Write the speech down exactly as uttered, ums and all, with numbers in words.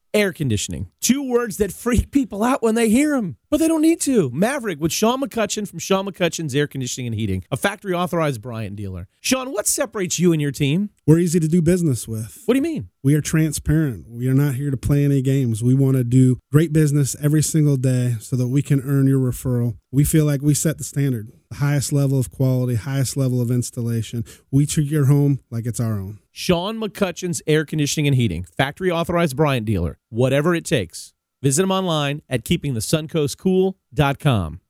Air conditioning. Two words that freak people out when they hear them, but they don't need to. Maverick with Sean McCutcheon from Sean McCutcheon's Air Conditioning and Heating, a factory-authorized Bryant dealer. Sean, what separates you and your team? We're easy to do business with. What do you mean? We are transparent. We are not here to play any games. We want to do great business every single day so that we can earn your referral. We feel like we set the standard, the highest level of quality, highest level of installation. We treat your home like it's our own. Sean McCutcheon's Air Conditioning and Heating, factory-authorized Bryant dealer. Whatever it takes. Visit him online at keeping the suncoast cool dot com.